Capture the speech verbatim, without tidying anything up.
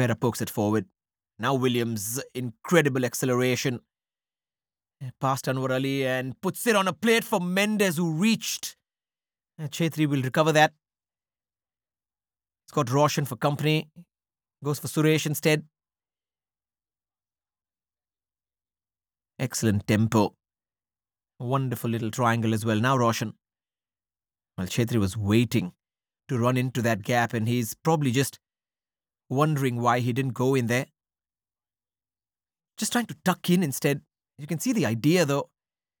Vera pokes it forward. Now Williams, incredible acceleration. Past Anwar Ali and puts it on a plate for Mendes, who reached. Chhetri will recover that. It's got Roshan for company. Goes for Suresh instead. Excellent tempo. Wonderful little triangle as well. Now Roshan. Well, Chhetri was waiting to run into that gap, and he's probably just wondering why he didn't go in there. Just trying to tuck in instead. You can see the idea though.